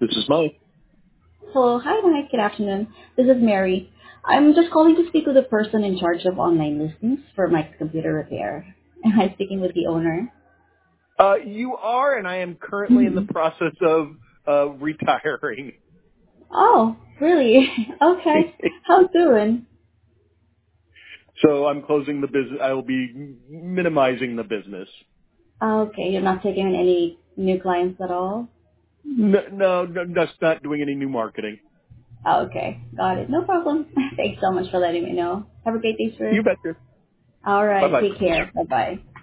This is Mo. Hello. Hi, Mike. Good afternoon. This is Mary. I'm just calling to speak with the person in charge of online listings for Mike's computer repair. Am I speaking with the owner? You are, and I am currently in the Mhm. process of retiring. Oh, really? Okay. How soon? So I'm closing the business. I will be minimizing the business. Okay, you're not taking in any new clients at all? No, that's not doing any new marketing. Okay, got it. No problem. Thanks so much for letting me know. Have a great day, sir. You betcha. All Bye right, bye. take care. Bye-bye.